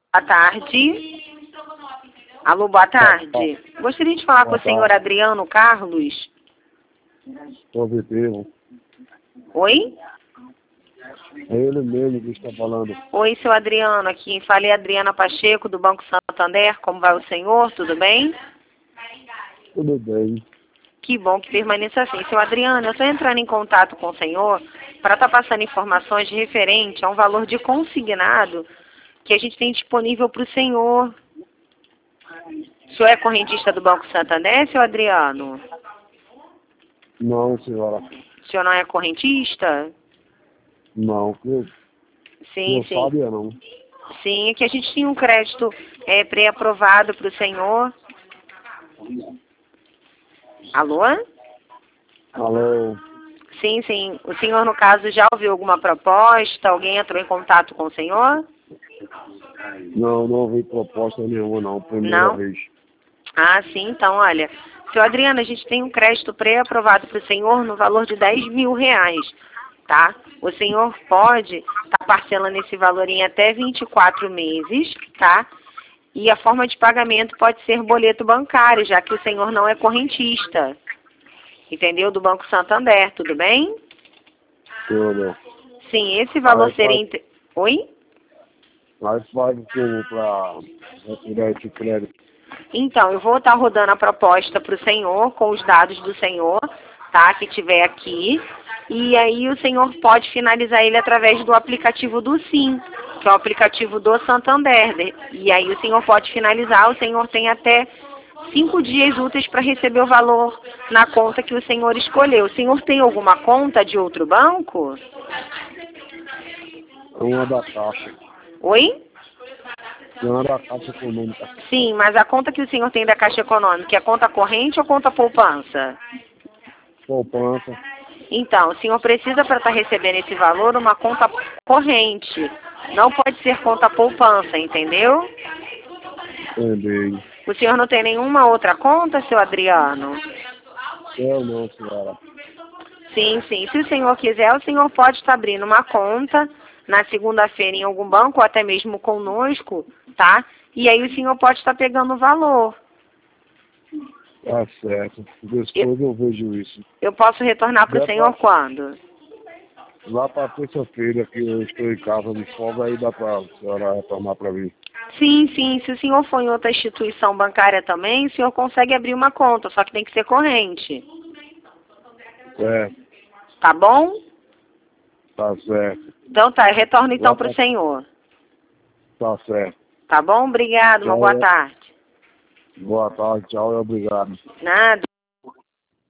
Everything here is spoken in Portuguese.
Boa tarde. Alô, boa tarde. Gostaria de falar com o senhor Adriano Carlos. Positivo. Oi? É ele mesmo que está falando. Oi, seu Adriano. Aqui falei Adriana Pacheco, do Banco Santander. Como vai o senhor? Tudo bem? Tudo bem. Que bom que permaneça assim. Seu Adriano, eu estou entrando em contato com o senhor para estar passando informações referente a um valor de consignado que a gente tem disponível para o senhor. O senhor é correntista do Banco Santander, seu Adriano? Não, senhora. O senhor não é correntista? Não, Sim, não sim. sabia não. Sim, é que a gente tinha um crédito pré-aprovado para o senhor. Alô? Alô? Sim, sim. O senhor, no caso, já ouviu alguma proposta? Alguém entrou em contato com o senhor? Não ouvi proposta nenhuma não, primeira Não? vez. Ah, sim. Então, olha, seu Adriano, a gente tem um crédito pré-aprovado para o senhor no valor de R$ 10.000, tá? O senhor pode estar parcelando esse valor em até 24 meses, tá? E a forma de pagamento pode ser boleto bancário, já que o senhor não é correntista. Entendeu? Do Banco Santander, tudo bem? Tudo. Sim, esse valor seria... Oi? Mas faz como para retirar esse crédito? Então, eu vou estar rodando a proposta para o senhor, com os dados do senhor, tá? Que tiver aqui. E aí o senhor pode finalizar ele através do aplicativo do Sim, que é o aplicativo do Santander. E aí o senhor pode finalizar, o senhor tem até 5 dias úteis para receber o valor na conta que o senhor escolheu. O senhor tem alguma conta de outro banco? É uma da Caixa. Oi? É uma da Caixa Econômica. Sim, mas a conta que o senhor tem da Caixa Econômica é conta corrente ou conta poupança? Poupança. Então, o senhor precisa, para estar recebendo esse valor, uma conta corrente. Não pode ser conta poupança, entendeu? Entendi. O senhor não tem nenhuma outra conta, seu Adriano? Eu não, senhora. Sim, sim. Se o senhor quiser, o senhor pode estar abrindo uma conta na segunda-feira em algum banco, ou até mesmo conosco, tá? E aí o senhor pode estar pegando o valor. Tá certo. Depois eu vejo isso. Eu posso retornar para o senhor quando? Lá para terça-feira que eu estou em casa de folga, aí dá para a senhora retornar para mim. Sim, sim. Se o senhor for em outra instituição bancária também, o senhor consegue abrir uma conta, só que tem que ser corrente. É, Tá bom? tá certo. Então tá, eu retorno então Lá para o pra... senhor. Tá certo. Tá bom? Obrigado, uma boa tarde. Boa tarde, tchau e obrigado. Nada.